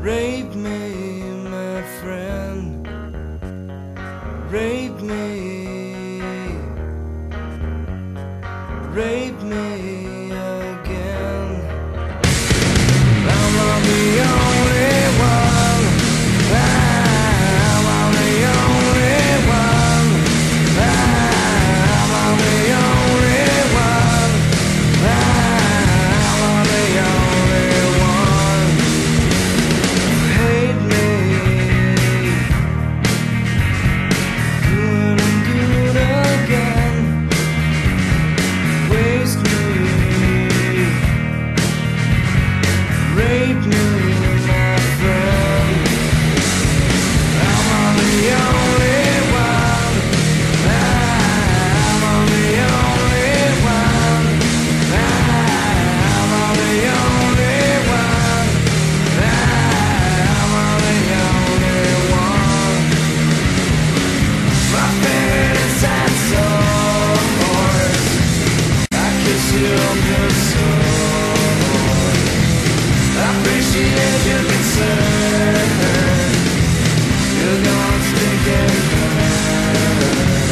Rape me, my friend. Rape me. Rape me again. I'm not the only one. I'm not the only one. I'm not the only one. I'm not the only one. Hate me. Do it and do it again. Waste me. Rape me, my friend. I'm on the only one. I'm on the only one. I'm on the only one. I'm on the only one. My favorite is that source. I kiss you on your soul. I appreciate your concern. You're gonna stick and burn.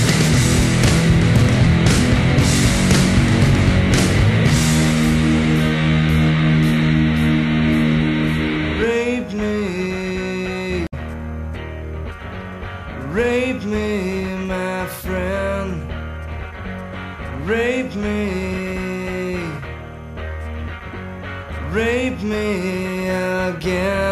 Rape me. Rape me, my friend. Rape me. Rape me again.